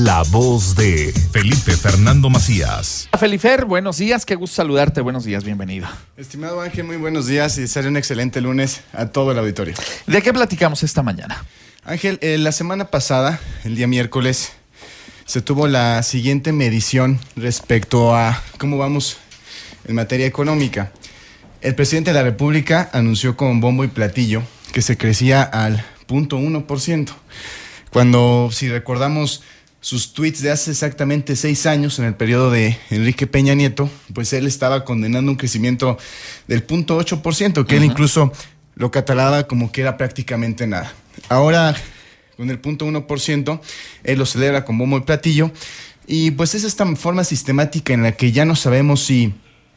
La voz de Felipe Fernando Macías. Felifer, buenos días, qué gusto saludarte, buenos días, bienvenido. Estimado Ángel, muy buenos días y desearle un excelente lunes a todo el auditorio. ¿De qué platicamos esta mañana? Ángel, la semana pasada, el día miércoles, se tuvo la siguiente medición respecto a cómo vamos en materia económica. El presidente de la República anunció con bombo y platillo que se crecía al 0.1%. Cuando, si recordamos sus tweets de hace exactamente 6 años, en el periodo de Enrique Peña Nieto, pues él estaba condenando un crecimiento del 0.8%, que él incluso lo catalogaba como que era prácticamente nada. Ahora, con el 0.1%, él lo celebra con bombo y platillo, y pues es esta forma sistemática en la que ya no sabemos si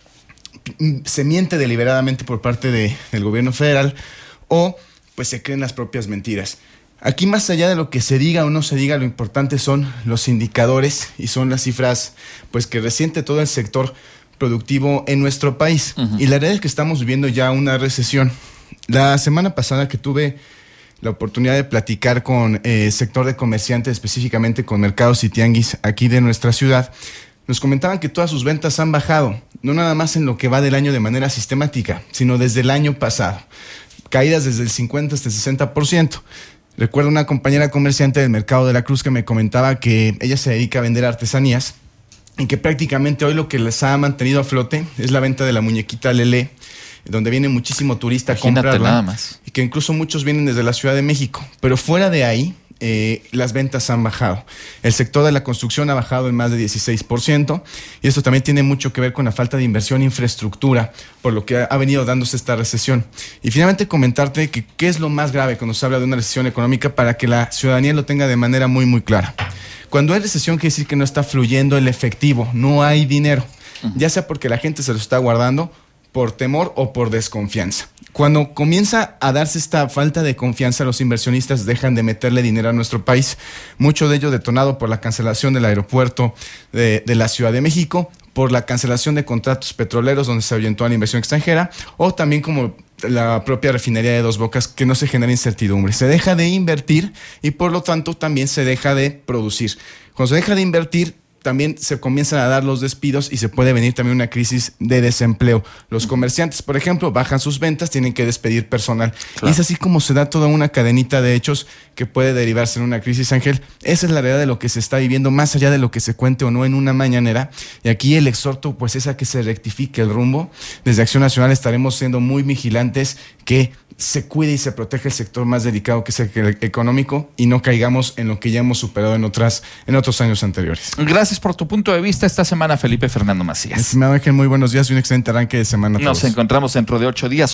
se miente deliberadamente por parte del gobierno federal o pues se creen las propias mentiras. Aquí, más allá de lo que se diga o no se diga, lo importante son los indicadores y son las cifras pues que resiente todo el sector productivo en nuestro país. Y la realidad es que estamos viviendo ya una recesión. La semana pasada que tuve la oportunidad de platicar con el sector de comerciantes, específicamente con mercados y tianguis aquí de nuestra ciudad, nos comentaban que todas sus ventas han bajado, no nada más en lo que va del año de manera sistemática, sino desde el año pasado. Caídas desde el 50 hasta el 60%. Recuerdo una compañera comerciante del Mercado de la Cruz que me comentaba que ella se dedica a vender artesanías y que prácticamente hoy lo que les ha mantenido a flote es la venta de la muñequita Lelé, donde viene muchísimo turista a comprarla. Nada más. Y que incluso muchos vienen desde la Ciudad de México. Pero fuera de ahí, las ventas han bajado. El sector de la construcción ha bajado en más de 16%, y esto también tiene mucho que ver con la falta de inversión en infraestructura, por lo que ha venido dándose esta recesión. Y finalmente comentarte que qué es lo más grave cuando se habla de una recesión económica para que la ciudadanía lo tenga de manera muy muy clara. Cuando hay recesión quiere decir que no está fluyendo el efectivo, no hay dinero, ya sea porque la gente se lo está guardando por temor o por desconfianza. Cuando comienza a darse esta falta de confianza, los inversionistas dejan de meterle dinero a nuestro país. Mucho de ello detonado por la cancelación del aeropuerto de la Ciudad de México, por la cancelación de contratos petroleros donde se ahuyentó a la inversión extranjera, o también como la propia refinería de Dos Bocas, que no se genera incertidumbre. Se deja de invertir y por lo tanto también se deja de producir. Cuando se deja de invertir, también se comienzan a dar los despidos y se puede venir también una crisis de desempleo. Los comerciantes, por ejemplo, bajan sus ventas, tienen que despedir personal. Claro. Y es así como se da toda una cadenita de hechos que puede derivarse en una crisis, Ángel. Esa es la realidad de lo que se está viviendo, más allá de lo que se cuente o no en una mañanera. Y aquí el exhorto pues es a que se rectifique el rumbo. Desde Acción Nacional estaremos siendo muy vigilantes que se cuide y se protege el sector más delicado, que es el económico, y no caigamos en lo que ya hemos superado en otros años anteriores. Gracias por tu punto de vista esta semana, Felipe Fernando Macías. Estimado Ángel, muy buenos días y un excelente arranque de semana a todos. Nos encontramos dentro de 8 días.